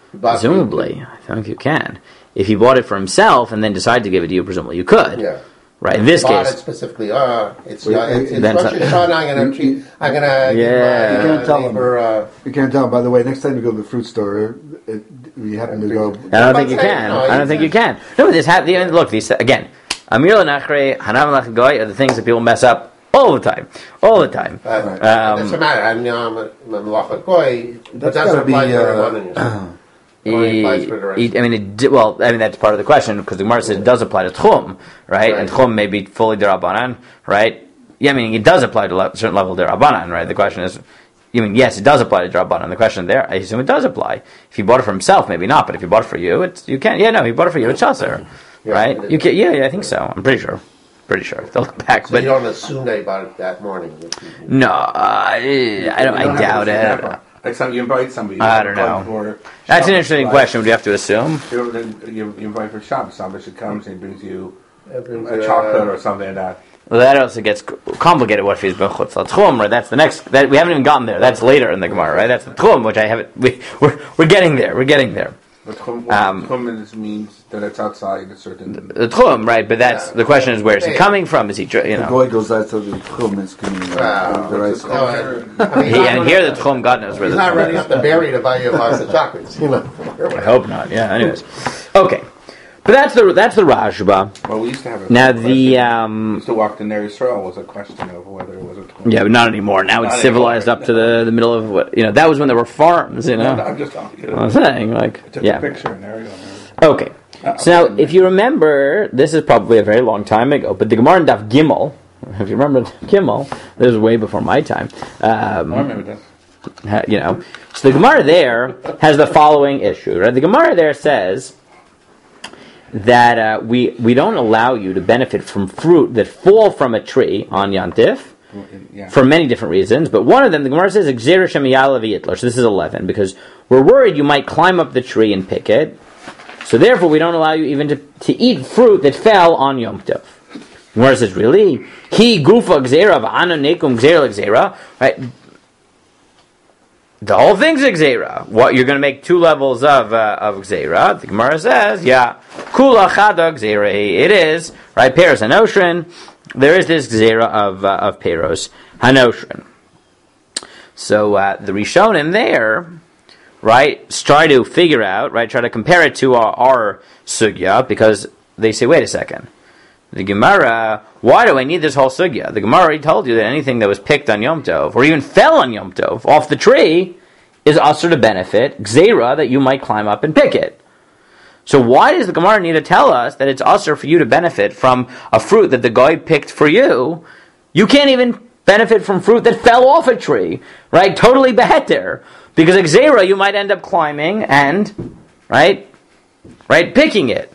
Presumably, I think you can. If he bought it for himself and then decided to give it to you, presumably you could. Yeah. Right, in this bought case. it specifically. It's Then Rosh Hashanah. I'm gonna Yeah. give You can't tell them. neighbor. You can't tell. By the way, next time you go to the fruit store, you happen to go. I don't think you can. I don't think you can. No, this look, these again. Amir Lanachre, Hanam Lachagoy are the things that people mess up all the time. All the time. It doesn't matter. I'm Malacha Goy. But That's doesn't gotta be, apply that's part of the question because the Gemara says it does apply to Tchum, right? And Tchum may be fully derabanan, right? Yeah, I mean it does apply to a certain level of derabanan, right? The question is, yes, it does apply to derabanan. The question there, I assume it does apply. If he bought it for himself, maybe not, but if he bought it for you, you can't. Yeah, no, he bought it for you. It's chaser, right? You can. Yeah, I think so. I'm pretty sure. They'll look back, So but you don't assume they bought it that morning. no, I doubt it. Like you invite somebody. I don't know. That's an interesting question. Would you have to assume? You invite for Shabbos. Somebody comes and he brings you It brings, a chocolate or something like that. Well, that also gets complicated. What if he's been chutz l'tchum? Right, that's the next. That we haven't even gotten there. That's later in the Gemara, right? That's the tchum, which I haven't. We're getting there. We're getting there. But chum means that it's outside a certain. The tchum, right? But that's the question is where is he coming from? Is he The boy goes out to the tchum is coming. The rice. And here the tchum, God knows where He's the not tchum ready is. up the berry to buy you a box of chocolates. I hope not. Yeah. Anyways, okay. But that's the Rashba. Well, we used to have a Now question. the We used to walk to Ner Yisrael was a question of whether it was a chum. yeah, but not anymore. Now it's Not civilized anymore. up to the middle of what that was when there were farms. No, I'm just talking. I'm saying I took a picture and there you go. Okay. So now, if you remember, this is probably a very long time ago, but the Gemara in Daf Gimel, if you remember Gimel, this was way before my time. I remember that. So the Gemara there has the following issue, right? The Gemara there says that we don't allow you to benefit from fruit that fall from a tree on Yantif. Yeah. For many different reasons, but one of them, the Gemara says, "Gzeira shemiyala v'yitlosh." This is 11 because we're worried you might climb up the tree and pick it. So therefore, we don't allow you even to eat fruit that fell on Yom Tov. The Gemara says, "Really? He gufa gzeira v'ana nekum gzeira gzeira." Right? The whole thing's a gzeira. What you're going to make two levels of gzeira? The Gemara says, "Yeah, kula chada gzeira." It is right. Peros hanoshin. There is this gzeira of peros hanoshin. So the Rishonim there, right, try to figure out, right, try to compare it to our sugya because they say, wait a second, the Gemara, why do I need this whole sugya? The Gemara already told you that anything that was picked on Yom Tov or even fell on Yom Tov off the tree is usher to benefit gzeira that you might climb up and pick it. So why does the Gemara need to tell us that it's usher for you to benefit from a fruit that the guy picked for you? You can't even benefit from fruit that fell off a tree, right? Totally beheter. Because gzeira you might end up climbing and, right, picking it.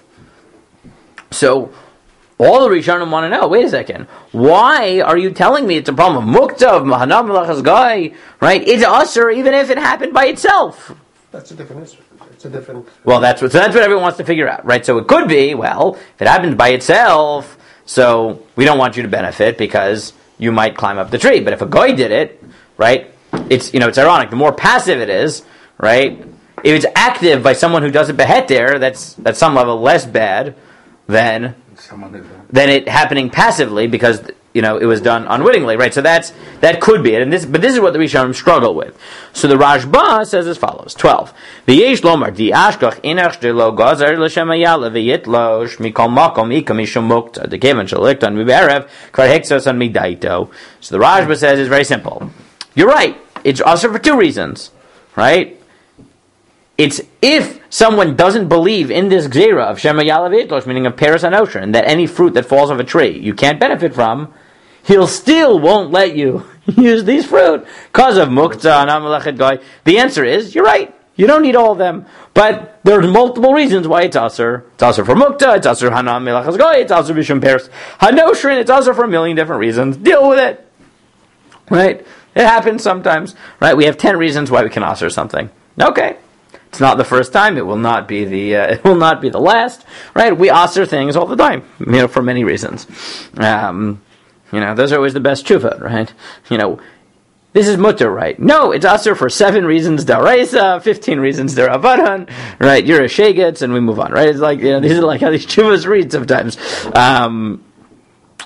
So all the Rishonim want to know, wait a second, why are you telling me it's a problem of mukta, of mahanav melachas guy, right? It's usher even if it happened by itself. That's a different issue. It's a different. Well, that's what everyone wants to figure out, right? So it could be, well, if it happens by itself, so we don't want you to benefit because you might climb up the tree. But if a guy did it, right? It's ironic. The more passive it is, right? If it's active by someone who does it beheter, that's at some level less bad than it happening passively because it was done unwittingly, right? So that could be it, but this is what the Rishonim struggle with. So the Rashba says as follows: 12. V'yesh lomar di ashkach inach delo gazer l'shemayala v'yitlosh mikol makom ika mishum mukta dekevan shaliktan miberev kvar heksos on midaito. So the Rashba says it's very simple. You're right. It's also for two reasons, right? It's if someone doesn't believe in this gzeira of Shema Yalav Yitlosh, meaning of Peros HaNoshin, that any fruit that falls off a tree you can't benefit from, he'll still won't let you use these fruit because of Muktzah and Amalachet Goy. The answer is, you're right. You don't need all of them. But there are multiple reasons why it's Aser. It's Aser for Muktzah, it's Aser Hanam Melachas Goy, it's Aser Bishum Peros HaNoshin, it's Aser for a million different reasons. Deal with it. Right? It happens sometimes. Right? We have 10 reasons why we can Aser something. Okay. It's not the first time. It will not be the last. Right? We aser things all the time. For many reasons. Those are always the best tshuva, right? This is mutter, right? No, it's aser for 7 reasons daraisa, 15 reasons darabanan, right? You're a shegetz, and we move on, right? It's like these are like how these tshuvas read sometimes.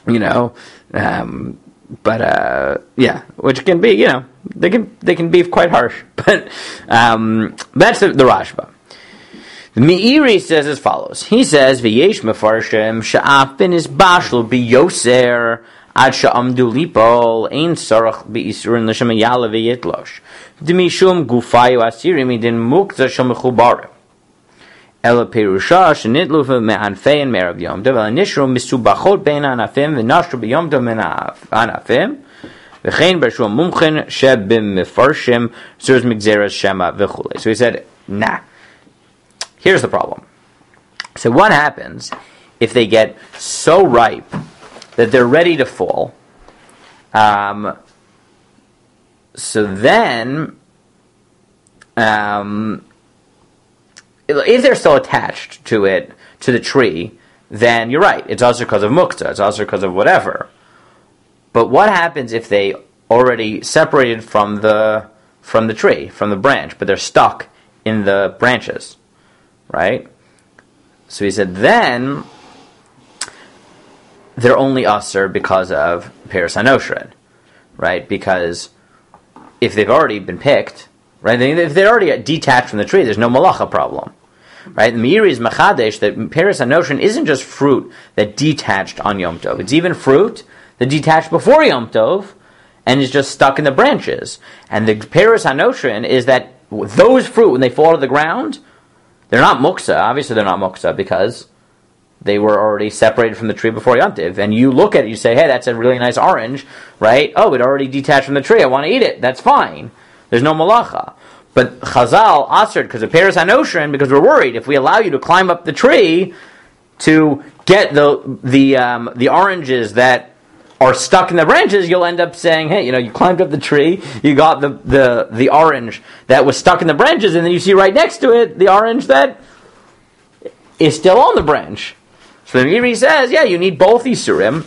which can be, they can be quite harsh. But that's the Rashba. The Meiri says as follows. He says, "V'yesh mefarshim she'afin is bashlu biyoser ad she'amdu lipol ein sarach be'isurin l'shem yala v'yitlosh d'mishum gufayu asirim idin mukza shel mechubarim ela perusha shenitlu me'anfei and merav yom tov el nishru misubachot bein anafim v'nashru b'yom tov min anafim v'chein b'shu mumchen she'bim mefarshim zuz migzeres shema v'chulei." So he said, nah. Here's the problem. So what happens if they get so ripe that they're ready to fall? So then, if they're still attached to the tree, then you're right. It's also because of mukta. It's also because of whatever. But what happens if they already separated from the tree, from the branch, but they're stuck in the branches? Right? So he said, then they're only usher because of Peres HaNoshred, right? Because if they've already been picked, right? If they're already detached from the tree, there's no malacha problem, right? The Meiri is machadesh that Peres HaNoshred isn't just fruit that detached on Yom Tov. It's even fruit that detached before Yom Tov and is just stuck in the branches. And the Peres HaNoshred is that those fruit, when they fall to the ground, they're not muksa. Obviously, they're not muksa because they were already separated from the tree before Yom Tov. And you look at it, you say, hey, that's a really nice orange, right? Oh, it already detached from the tree. I want to eat it. That's fine. There's no malacha. But Chazal answered because of Peres HaNoshred, because we're worried if we allow you to climb up the tree to get the oranges that are stuck in the branches, you'll end up saying, hey, you climbed up the tree, you got the orange that was stuck in the branches, and then you see right next to it the orange that is still on the branch. So the Meiri says, yeah, you need both Isurim,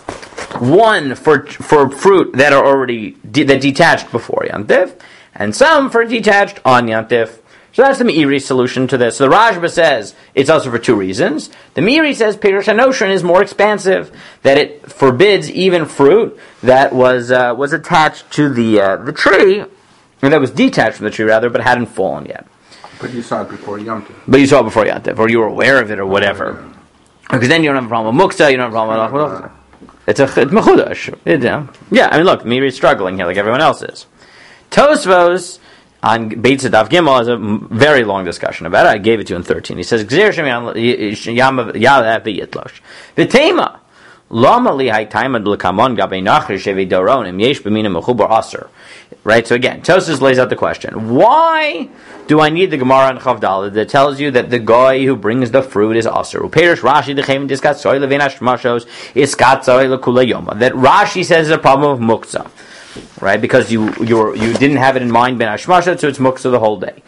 one for fruit that are already that detached before Yom Tov, and some for detached on Yom Tov. So that's the Meiri solution to this. So the Rashba says it's also for two reasons. The Meiri says Peres HaNoshred is more expansive, that it forbids even fruit that was attached to the tree, or that was detached from the tree rather, but hadn't fallen yet. But you saw it before Yom Tov. But you saw it before Yom Tov, or you were aware of it, or whatever. Because then you don't have a problem with muksa, you don't have a problem with it's mechudash. Yeah, I mean, look, Meiri is struggling here like everyone else is. Tosfos on Beit Tzedaf Gimel is a very long discussion about it. I gave it to you in 13. He says, Gzer Shem Yalav V'Yitlosh. V'Tema, Lama Li Haytaima D'Lekamon Gabei Nachri Shevi Doronim Yesh B'Mina Mechubar Aser. Right, so again, Tosfos lays out the question. Why do I need the Gemara on Chavdalad that tells you that the guy who brings the fruit is Aser? Uperish Rashi D'Chem Diskat Soy Levenash Mashos Iskat Soy Lekula Yoma. That Rashi says is a problem of muktzah. Right, because you didn't have it in mind ben hashmasha, so it's muktzah the whole day.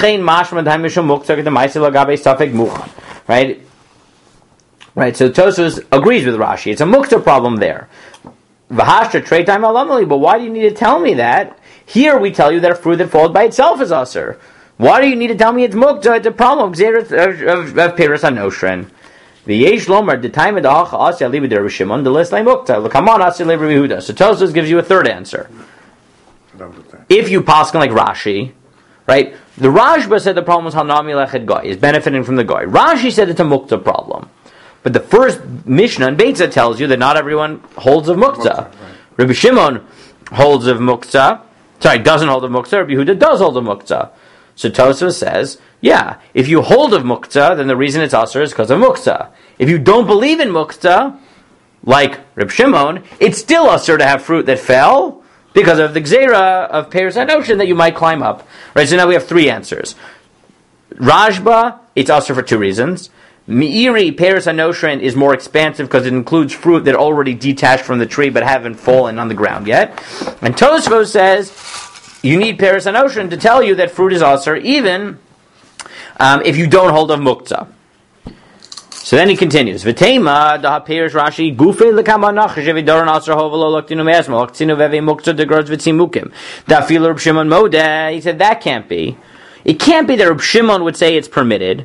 Right. So Tosfos agrees with Rashi. It's a muktzah problem there. But why do you need to tell me that? Here we tell you that a fruit that falls by itself is aser. Why do you need to tell me it's muktzah? It's a problem of Peres HaNoshred. V'yesh lomar the time of the hacha asya libe der Shimon the list like mukta l'kaman asya libe Yehuda. So Tosfos gives you a third answer. If you paskin like Rashi, right? The Rashba said the problem was hanami lechet goy is benefiting from the goy. Rashi said it's a mukta problem, but the first Mishnah in Beitza tells you that not everyone holds of mukta. Right. Rabbi Shimon holds of mukta. Sorry, doesn't hold of mukta. Rabbi Yehuda does hold of mukta. So Tosfos says, yeah, if you hold of mukta, then the reason it's aser is because of mukta. If you don't believe in mukta, like Reb Shimon, it's still aser to have fruit that fell because of the gzera of Peres HaNoshred that you might climb up. Right. So now we have three answers. Rashba, it's aser for two reasons. Meiri, Peres HaNoshred is more expansive because it includes fruit that are already detached from the tree but haven't fallen on the ground yet. And Tosfos says you need Peres HaNoshred to tell you that fruit is aser even if you don't hold of muktzah. So then he continues. V'tema da Peres Rashi gufei l'kamanach shevidoran aser hovelo loktinu me'esma loktinu veve muktzah degrod v'tzimukim da fil Reb Shimon modeh. He said that can't be. It can't be that Reb Shimon would say it's permitted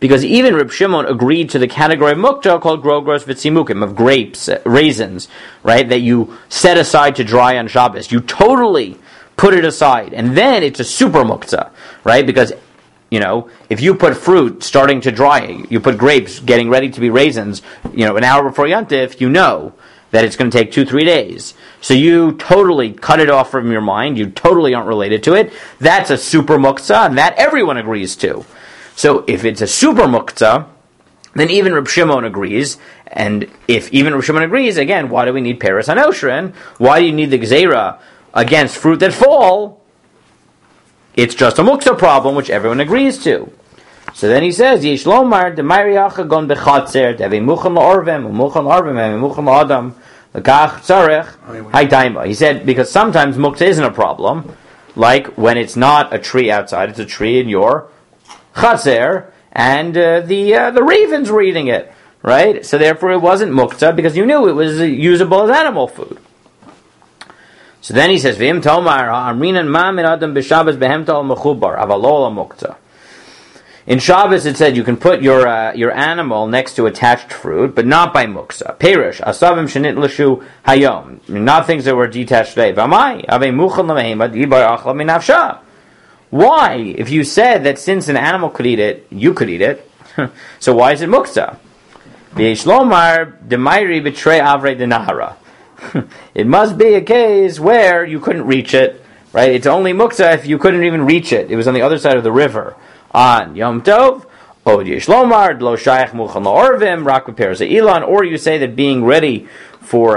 because even Reb Shimon agreed to the category of mukta called grogros v'tzimukim, of grapes, raisins, right, that you set aside to dry on Shabbos. You totally put it aside, and then it's a super mukta, right, because if you put fruit starting to dry, you put grapes getting ready to be raisins, an hour before Yontif, that it's going to take 2-3 days. So you totally cut it off from your mind. You totally aren't related to it. That's a super muktzah, and that everyone agrees to. So if it's a super muktzah, then even Reb Shimon agrees. And if even Reb Shimon agrees, again, why do we need Peres HaNoshrin? Why do you need the Gzeira against fruit that fall? It's just a muktzah problem, which everyone agrees to. So then he says, Yesh lomar demayri achagon bechatzer devi muchan laorvem umuchan laorvem umuchan laadam lekach tzarech haytaima. He said because sometimes muktzah isn't a problem, like when it's not a tree outside, it's a tree in your chatzer, and the ravens were eating it, right? So therefore it wasn't muktzah because you knew it was usable as animal food. So then he says, V'im tomar ha'amrinan ma min adam b'Shabbos behem ta'ol mechubar avalol muktzah. In Shabbos it said you can put your animal next to attached fruit, but not by muktzah. Perish asavim shenit l'shu hayom, not things that were detached today. V'amai avei muchal l'meimad yibar achla min nafsha. Why? If you said that since an animal could eat it, you could eat it, so why is it muktzah? V'yesh lomar demayri b'trei avrei denahara. It must be a case where you couldn't reach it, right? It's only muktzah if you couldn't even reach it. It was on the other side of the river on Yom Tov. Od yesh lomar lo shayach muchan laorvim rak b'peres ha'ilon, or you say that being ready for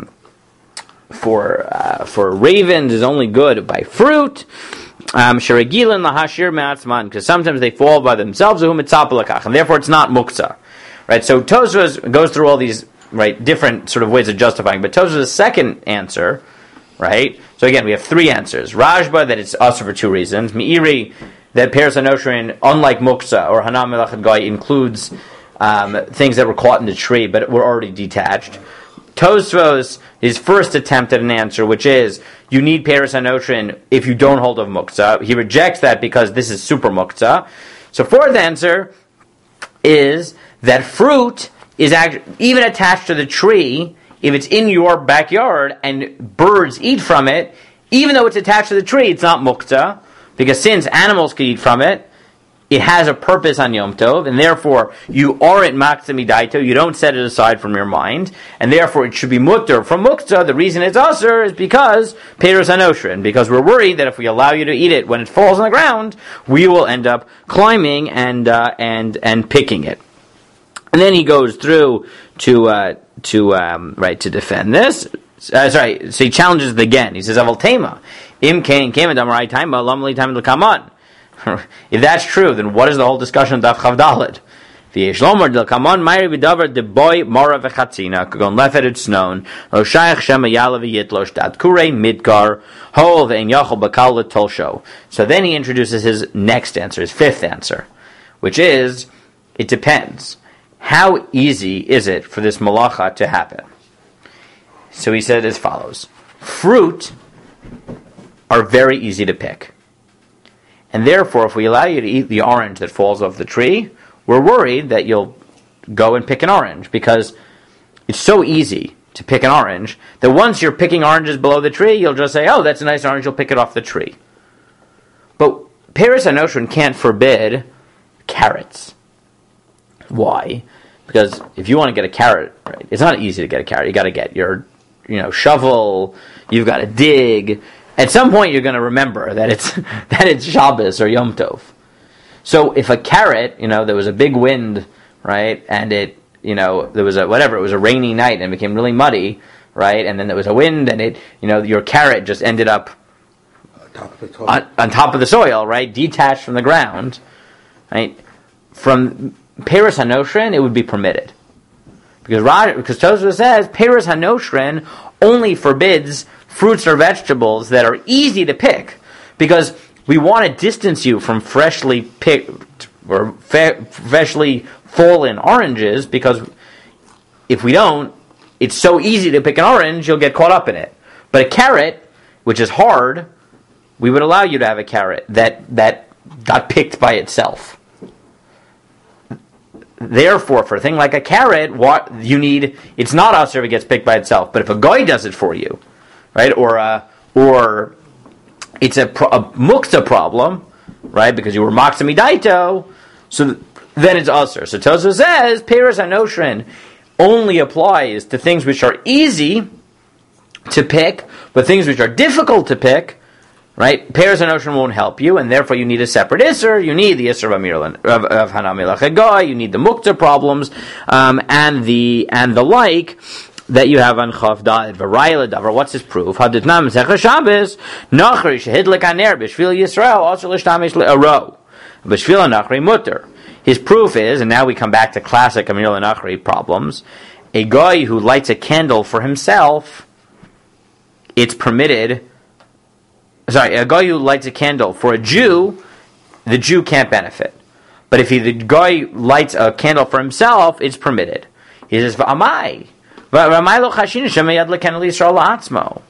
ravens is only good by fruit. Sheregilan lahashir me'atzman, because sometimes they fall by themselves, and therefore it's not muktzah, right? So Tosfos goes through all these different sort of ways of justifying, but Tosfos' second answer, right? So again, we have three answers. Rashba, that it's usher for two reasons. Meiri, that Peres HaNoshrin, unlike muktzah or Hanam Melachad Goy, includes things that were caught in the tree but were already detached. Tosfos, his first attempt at an answer, which is you need Peres HaNoshrin if you don't hold of muktzah. He rejects that because this is super muktzah. So fourth answer is that fruit is even attached to the tree, if it's in your backyard and birds eat from it, even though it's attached to the tree, it's not muktzah, because since animals can eat from it, it has a purpose on Yom Tov, and therefore you aren't maktzah midaito, you don't set it aside from your mind, and therefore it should be mutter from muktzah. The reason it's usher is because Peres HaNoshrin, because we're worried that if we allow you to eat it when it falls on the ground, we will end up climbing and picking it. And then he goes through to defend this. So he challenges it again. He says, "Aval tema, im kain came adam right time, lam li time l'kaman." If that's true, then what is the whole discussion of Daf Chavdalet? V'yesh lomar d'lkaman mayri v'davar de boy mora v'chatzina kagon lefet et snon roshayach shema yala v'yitlosh dat kurei midgar hol ve'en yachol bakal l'tolsho. So then he introduces his next answer, his fifth answer, which is, it depends. How easy is it for this malacha to happen? So he said as follows. Fruit are very easy to pick. And therefore, if we allow you to eat the orange that falls off the tree, we're worried that you'll go and pick an orange, because it's so easy to pick an orange that once you're picking oranges below the tree, you'll just say, oh, that's a nice orange, you'll pick it off the tree. But Peres HaNoshrin can't forbid carrots. Why? Because if you want to get a carrot, right, it's not easy to get a carrot. You got to get your, shovel. You've got to dig. At some point, you're going to remember that it's Shabbos or Yom Tov. So if a carrot, there was a big wind, right, and there was it was a rainy night and it became really muddy, right, and then there was a wind and your carrot just ended up on top of the soil, right, detached from the ground, right, from Peres HaNoshrin, it would be permitted. Because Tosfos says, Peres HaNoshrin only forbids fruits or vegetables that are easy to pick. Because we want to distance you from freshly picked or freshly fallen oranges, because if we don't, it's so easy to pick an orange, you'll get caught up in it. But a carrot, which is hard, we would allow you to have a carrot that got picked by itself. therefore, for a thing like a carrot, what you need, it's not usher if it gets picked by itself. But if a guy does it for you, right, or it's a mukta problem, right, because you were maksami daito, so then it's usher. So Tosfos says, Peres HaNoshrin only applies to things which are easy to pick, but things which are difficult to pick, right? Peres HaNoshrin won't help you, and therefore you need a separate Isser. You need the Isser of Hanami Lachagai. You need the Mukta problems, and the like that you have on Chav Da'ed. V'rayla davar. What's his proof? Haditnam Zechah Shabbos Nachri Shehidlik Aner B'Shvil Yisrael Also L'Shtamish Le'aro B'Shvil Nachri Mutter. His proof is, and now we come back to classic Amir Nachri problems. A guy who lights a candle for himself, it's permitted. Sorry, a guy who lights a candle for a Jew, the Jew can't benefit. But if the guy lights a candle for himself, it's permitted. He says, "V'amai, lo chashin shemayad lekendel Yisrael la'atzmo."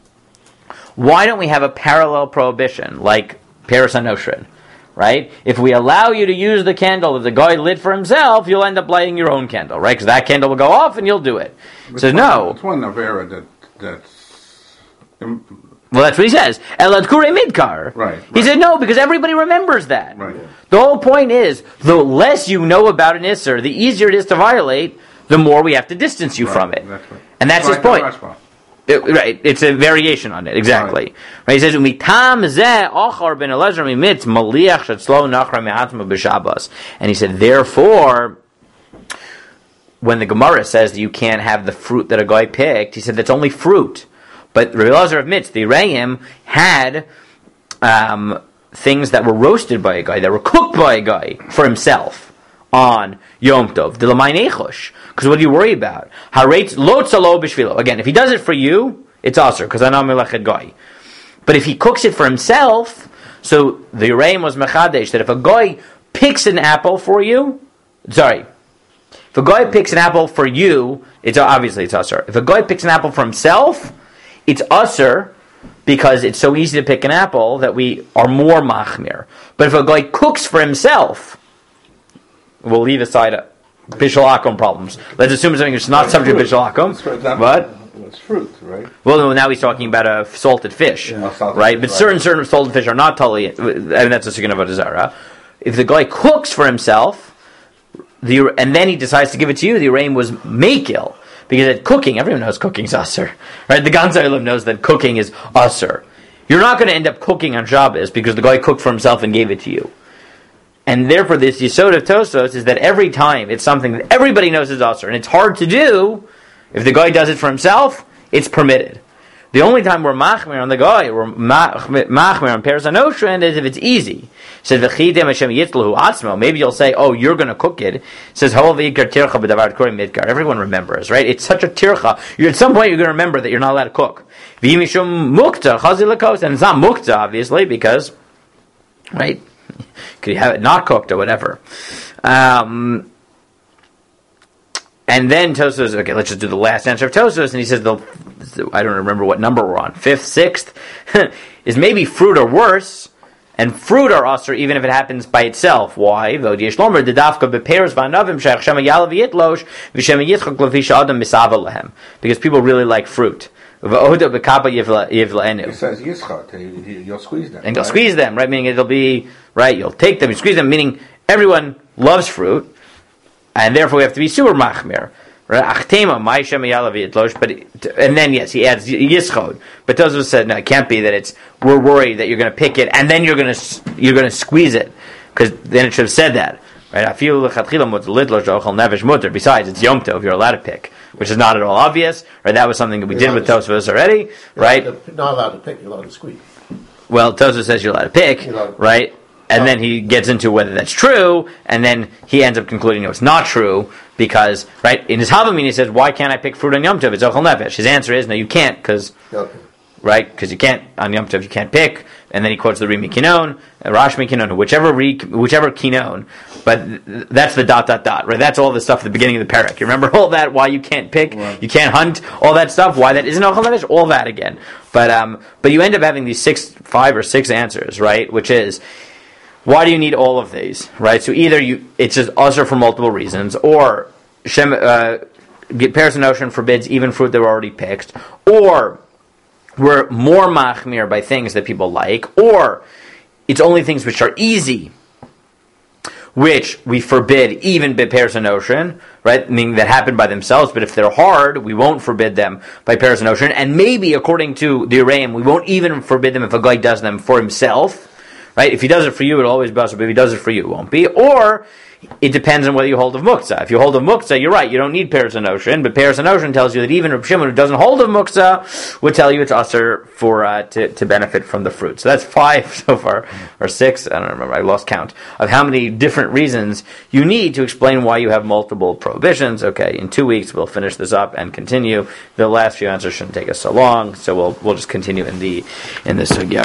Why don't we have a parallel prohibition like Peres HaNoshrin? Right? If we allow you to use the candle that the guy lit for himself, you'll end up lighting your own candle, right? Because that candle will go off and you'll do it. So no. It's one Avera that's... Well, that's what he says. Elad Kure Midkar. Right. He said no, because everybody remembers that. Right. The whole point is, the less you know about an Isser, the easier it is to violate, the more we have to distance you from it. That's right. And that's his point. Right, it's a variation on it, exactly. Right. He says, "Umitam zeh ochar ben Elazar mimitz maliach shetzlo nachra me'atma b'Shabbos." And he said, therefore, when the Gemara says that you can't have the fruit that a guy picked, he said that's only fruit. But Rabbi Elazar admits the Reim had things that were roasted by a guy, that were cooked by a guy for himself on Yom Tov. Because what do you worry about? Again, if he does it for you, it's aser, because I know melachet guy. But if he cooks it for himself, so the Reim was mechadesh, that if a guy picks an apple for you, if a guy picks an apple for you, it's aser. If a guy picks an apple for himself, it's aser, because it's so easy to pick an apple that we are more machmir. But if a guy cooks for himself, we'll leave aside Bishul Akum problems. Let's assume something that's not subject to Bishul Akum. But it's fruit, right? Well, no, now he's talking about a salted fish, right? But certain salted fish are not totally. I mean, that's a second of a desire. If the guy cooks for himself, and then he decides to give it to you, the Reim was makil. Because at cooking, everyone knows cooking's aser, right? The Ganzai Ilum knows that cooking is aser. You're not going to end up cooking on Shabbos because the guy cooked for himself and gave it to you. And therefore, this Yesod of Tosfos is that every time it's something that everybody knows is aser, and it's hard to do, if the guy does it for himself, it's permitted. The only time we're machmir on the guy, we're machmir on Peres HaNoshrin, is if it's easy. It says, maybe you'll say, oh, you're going to cook it. It says, everyone remembers, right? It's such a tircha. At some point, you're going to remember that you're not allowed to cook. And it's not mukta, obviously, because, right, could you have it not cooked or whatever. And then Tosfos, okay, let's just do the last answer of Tosfos, and he says, I don't remember what number we're on, 5th, 6th, is maybe fruit are worse, and fruit are aser even if it happens by itself. Why? Because people really like fruit. It says yischot, you'll squeeze them. And you'll squeeze them, right? Meaning it'll be, right, you'll take them, you squeeze them, meaning everyone loves fruit, and therefore we have to be super machmir. But and then yes, he adds yischod. But Tosfos said no, it can't be that we're worried that you're going to pick it and then you're going to squeeze it, because then it should have said that, right? Besides, it's Yom Tov, you're allowed to pick, which is not at all obvious, right? That was something that we did with Tosfos already, right? Not allowed to pick, you're allowed to squeeze. Well, Tosfos says you're allowed to pick, right? And then he gets into whether that's true, and then he ends up concluding no, it's not true, because, right, in his Havamin he says, why can't I pick fruit on Yom Tov? It's Ochel Nefesh. His answer is, no, you can't, because, right, because you can't, on Yom Tov you can't pick, and then he quotes the Rimi Kinon, Rashmi Kinon, whichever Kinon, but that's the ... right, that's all the stuff at the beginning of the parak. You remember all that, why you can't pick, you can't hunt, all that stuff, why that isn't Ochel Nefesh, all that again. But you end up having these 5 or 6 answers, right, which is, why do you need all of these, right? So either it's just usher for multiple reasons, or Paris Notion forbids even fruit that were already picked, or we're more machmir by things that people like, or it's only things which are easy, which we forbid even Paris Notion, right? Meaning that happen by themselves, but if they're hard, we won't forbid them by Paris Notion, and maybe according to the Ureim, we won't even forbid them if a guy does them for himself. Right? If he does it for you, it'll always be usher, but if he does it for you, it won't be. Or, it depends on whether you hold of muktzah. If you hold of muktzah, you're right, you don't need Paris Notion, but Paris Notion tells you that even Reb Shimon, who doesn't hold of muktzah, would tell you it's usher for to benefit from the fruit. So that's 5 so far, or 6, I don't remember, I lost count, of how many different reasons you need to explain why you have multiple prohibitions. Okay, in 2 weeks we'll finish this up and continue. The last few answers shouldn't take us so long, so we'll just continue in the sugya.